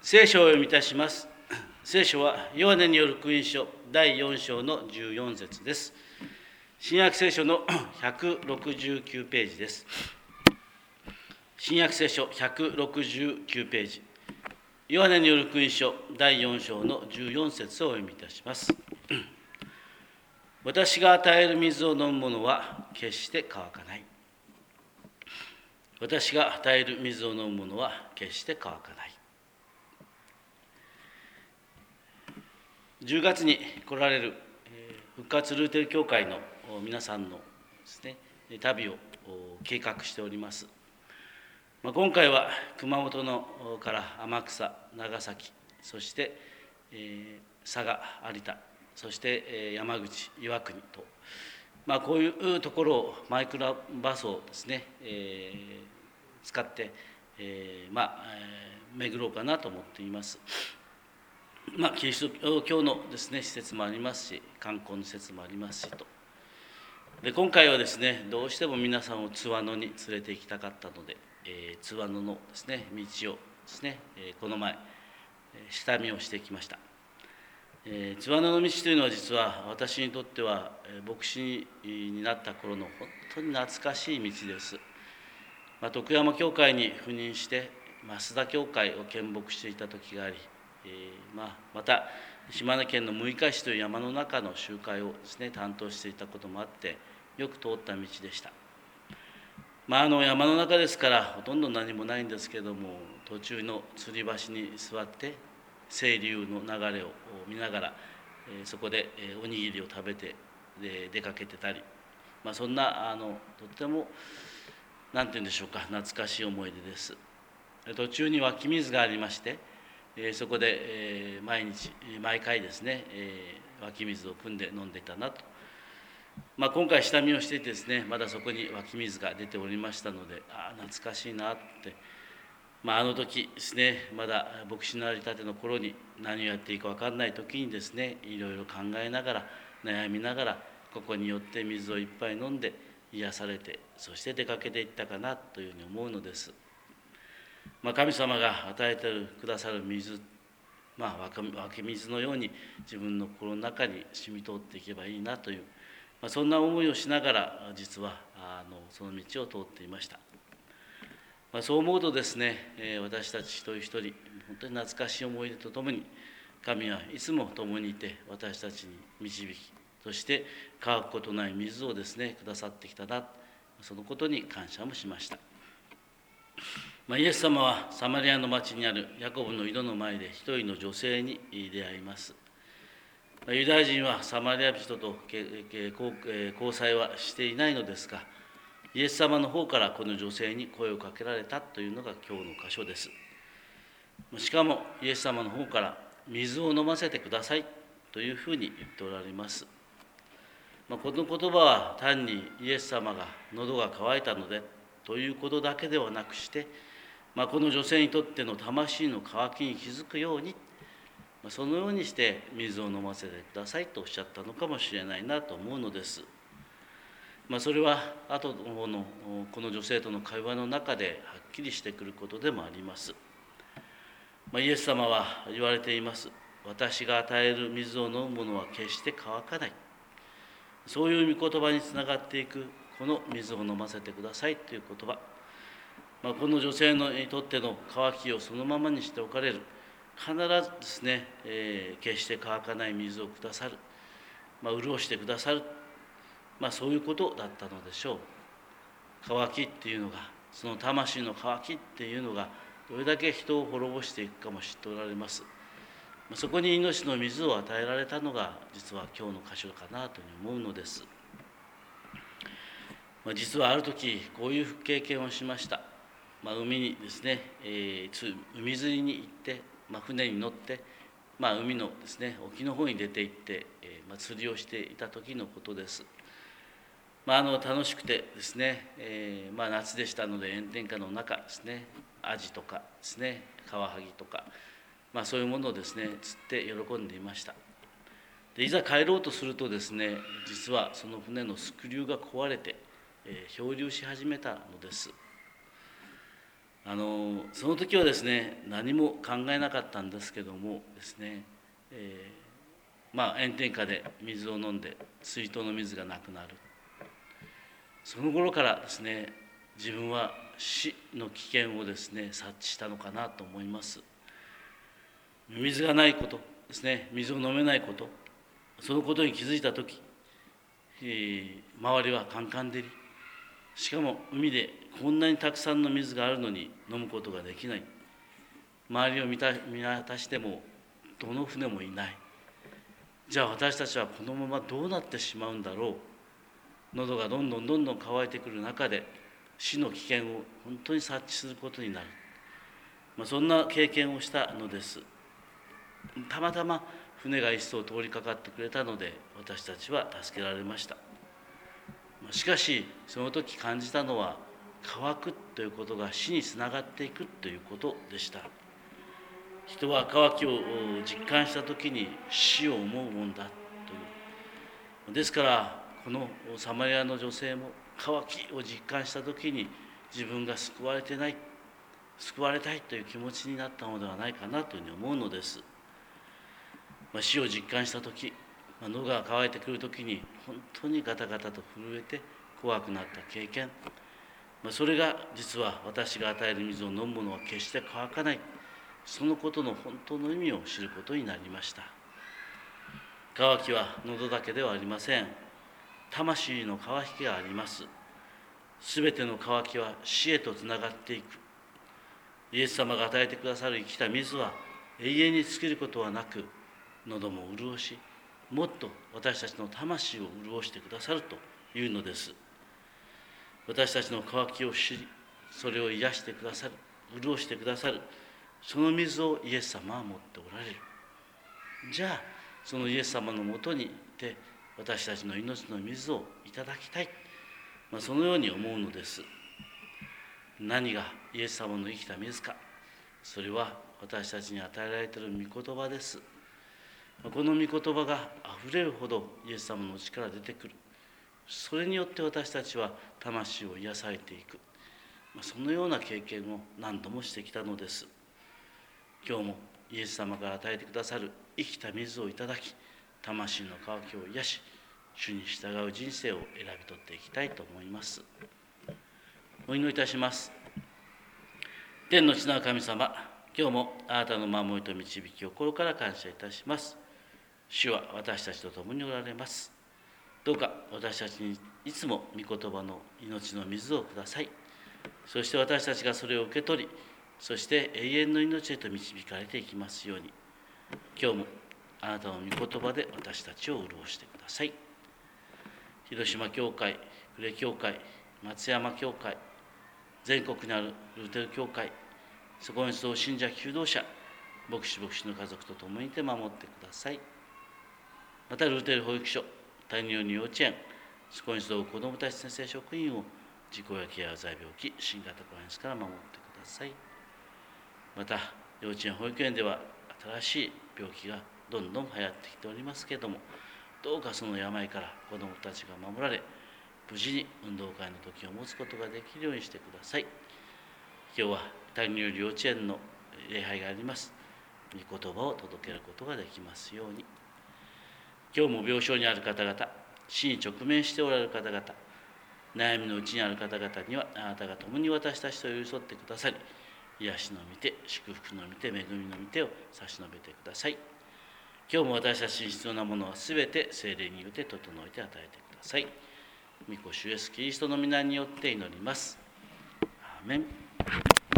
聖書を読みいたします。聖書はヨハネによる福音書第4章の14節です。新約聖書の169ページです。新約聖書169ページ。ヨハネによる福音書第4章の14節をお読みいたします。私が与える水を飲む者は決して乾かない。私が与える水を飲む者は決して乾かない。10月に来られる復活ルーテル教会の皆さんのですね、旅を計画しております。今回は熊本のから天草、長崎、そして佐賀、有田、そして山口、岩国と、こういうところをマイクロバスをですね、使って巡ろうかなと思っています。キリスト教のですね、施設もありますし、観光の施設もありますしと。で今回はですね、どうしても皆さんを津和野に連れて行きたかったので、津和野のですね、道をですね、この前、下見をしてきました。津和野の道というのは実は私にとっては牧師になった頃の本当に懐かしい道です。徳山教会に赴任して増田教会を見牧していた時があり、また島根県の六日市という山の中の集会をですね担当していたこともあってよく通った道でした。山の中ですからほとんど何もないんですけれども、途中の吊り橋に座って清流の流れを見ながらそこでおにぎりを食べて出かけてたり、そんなとっても何て言うんでしょうか、懐かしい思い出です。途中に湧き水がありまして、そこで毎回ですね湧き水を汲んで飲んでいたなと。今回下見をしていてですね、まだそこに湧き水が出ておりましたので、懐かしいなって、あの時ですね、まだ牧師になりたての頃に何をやっていいか分かんない時にですね、いろいろ考えながら悩みながらここに寄って水をいっぱい飲んで癒されて、そして出かけていったかなというふうに思うのです。神様が与えてくださる水、湧き水のように自分の心の中に染み通っていけばいいなという、そんな思いをしながら実はその道を通っていました。そう思うとですね、私たち一人一人本当に懐かしい思い出とともに、神はいつも共にいて私たちに導き、そして乾くことない水をですねくださってきたな、そのことに感謝もしました。イエス様はサマリアの町にあるヤコブの井戸の前で一人の女性に出会います。ユダヤ人はサマリア人と交際はしていないのですが、イエス様の方からこの女性に声をかけられたというのが今日の箇所です。しかもイエス様の方から水を飲ませてくださいというふうに言っておられます。この言葉は単にイエス様が喉が渇いたのでということだけではなくして、この女性にとっての魂の渇きに気づくように、そのようにして水を飲ませてくださいとおっしゃったのかもしれないなと思うのです。それは後のこの女性との会話の中ではっきりしてくることでもあります。イエス様は言われています。私が与える水を飲む者は決して乾かない。そういう御言葉につながっていくこの水を飲ませてくださいという言葉、この女性にとっての渇きをそのままにしておかれる、必ずですね、決して乾かない水をくださる、潤してくださる、そういうことだったのでしょう。渇きっていうのが、その魂の渇きっていうのがどれだけ人を滅ぼしていくかも知っておられます。そこに命の水を与えられたのが実は今日の箇所かなというふうに思うのです。実はある時こういう経験をしました。海にですね、海釣りに行って、船に乗って、海のですね沖の方に出て行って、釣りをしていた時のことです。楽しくてですね、夏でしたので炎天下の中ですね、アジとかですね、カワハギとか、そういうものをですね釣って喜んでいました。でいざ帰ろうとするとですね、実はその船のスクリューが壊れて、漂流し始めたのです。 その時はですね、何も考えなかったんですけどもですね、炎天下で水を飲んで水筒の水がなくなる。その頃からですね、自分は死の危険をですね、察知したのかなと思います。水がないことですね、水を飲めないこと、そのことに気づいた時、周りはカンカン照り、しかも海でこんなにたくさんの水があるのに飲むことができない。周りを見渡してもどの船もいない。じゃあ私たちはこのままどうなってしまうんだろう。喉がどんどん渇いてくる中で死の危険を本当に察知することになる。そんな経験をしたのです。たまたま船が一艘通りかかってくれたので私たちは助けられました。しかしその時感じたのは、乾くということが死につながっていくということでした。人は乾きを実感した時に死を思うもんだという。ですからこのサマリアの女性も乾きを実感した時に自分が救われてない、救われたいという気持ちになったのではないかなというふうに思うのです。死を実感した時、喉が渇いてくる時に本当にガタガタと震えて怖くなった経験、それが実は私が与える水を飲むものは決して乾かない、そのことの本当の意味を知ることになりました。渇きは喉だけではありません。魂の渇きがあります。すべての渇きは死へとつながっていく。イエス様が与えてくださる生きた水は永遠に尽きることはなく、喉も潤し、もっと私たちの魂を潤してくださるというのです。私たちの渇きを知り、それを癒してくださる、潤してくださる、その水をイエス様は持っておられる。じゃあそのイエス様のもとに行って私たちの命の水をいただきたい、そのように思うのです。何がイエス様の生きた水か、それは私たちに与えられている御言葉です。この御言葉があふれるほどイエス様の内から出てくる。それによって私たちは魂を癒されていく、そのような経験を何度もしてきたのです。今日もイエス様が与えてくださる生きた水をいただき、魂の渇きを癒し、主に従う人生を選び取っていきたいと思います。お祈りいたします。天の地なる神様、今日もあなたの守りと導きを心から感謝いたします。主は私たちと共におられます。どうか私たちにいつも御言葉の命の水をください。そして私たちがそれを受け取り、そして永遠の命へと導かれていきますように、今日もあなたの御言葉で私たちを潤してください。広島教会、呉教会、松山教会、全国にあるルーテル教会、そこに集う信者求道者、牧師の家族と共にいて守ってください。またルーテル保育所、谷尾幼稚園、そこに集う子どもたち先生職員を自己やケア在病気、新型コロナウイルスから守ってください。また幼稚園保育園では新しい病気がどんどん流行ってきておりますけれども、どうかその病から子どもたちが守られ、無事に運動会の時を持つことができるようにしてください。今日は谷尾幼稚園の礼拝があります。御言葉を届けることができますように。今日も病床にある方々、死に直面しておられる方々、悩みのうちにある方々にはあなたが共に私たちと寄り添ってくださり、癒しの御手、祝福の御手、恵みの御手を差し伸べてください。今日も私たちに必要なものはすべて聖霊によって整えて与えてください。御子主イエスキリストの皆によって祈ります。アーメン。